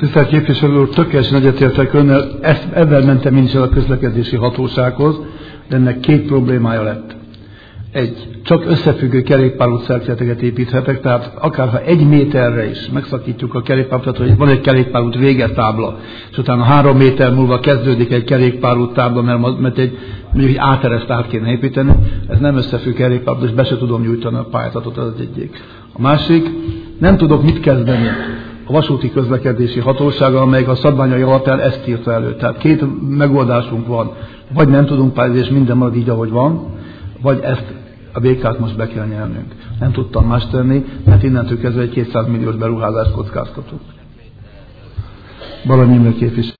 Tisztelt képviselő úr, tökéletesen egyetértek önnel, ezzel mentem én is el a közlekedési hatósághoz, de ennek két problémája lett. Csak összefüggő kerékpárút szerkezeteket építhetek, tehát akárha 1 méterre is megszakítjuk a kerékpárutat, hogy van egy kerékpárút végetábla, és utána 3 méter múlva kezdődik egy kerékpárút tábla, mert mondjuk egy átereszt át kéne építeni, ez nem összefügg kerékpárút, és be se tudom nyújtani a pályázatot, az egyik. A másik, nem tudok mit kezdeni a vasúti közlekedési hatósága, amelyik a szabványai alapján ezt írta elő. Tehát 2 megoldásunk van. Vagy nem tudunk pályázni, és minden marad így, ahogy van, vagy ezt a békát most be kell nyernünk. Nem tudtam más tenni, mert innentől kezdve egy 200 milliós beruházást kockáztatott. Balanyi Imre képviselő.